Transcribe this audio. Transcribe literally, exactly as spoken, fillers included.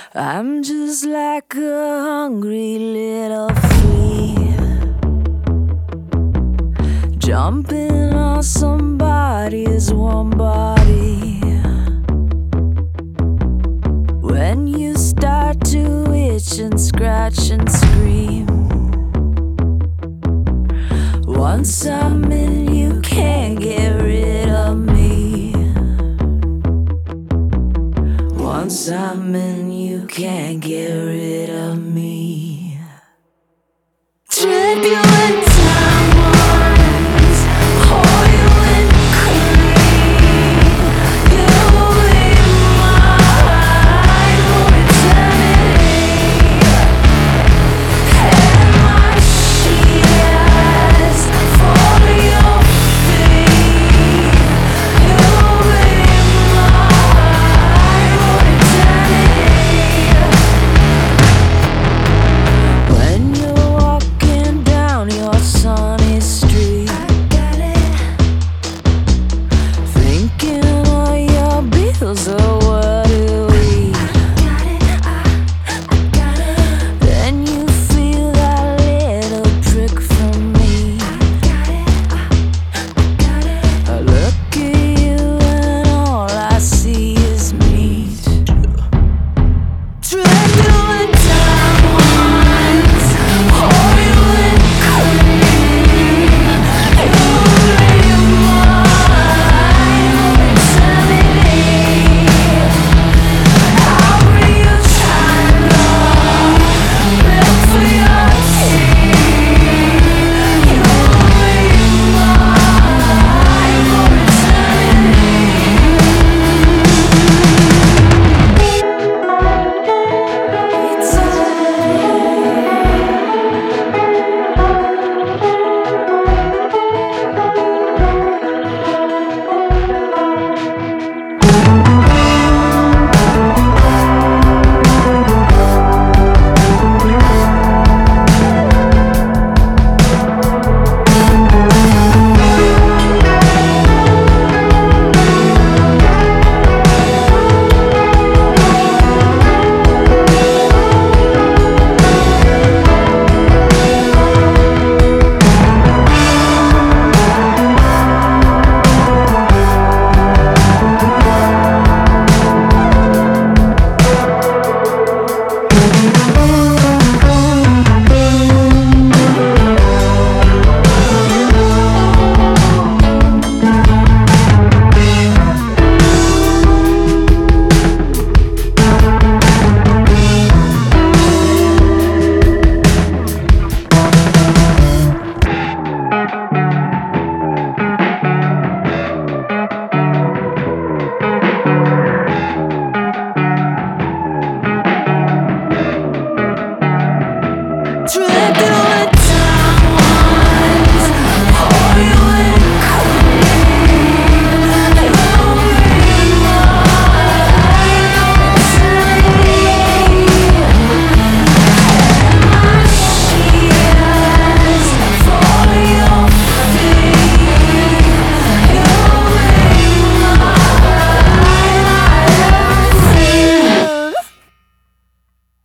I'm just like a hungry little flea, jumping on somebody's warm body. When you start to itch and scratch and scream, once I'm in, you can't get rid of me. Once I'm in, you can't get rid of me. Turbulent time.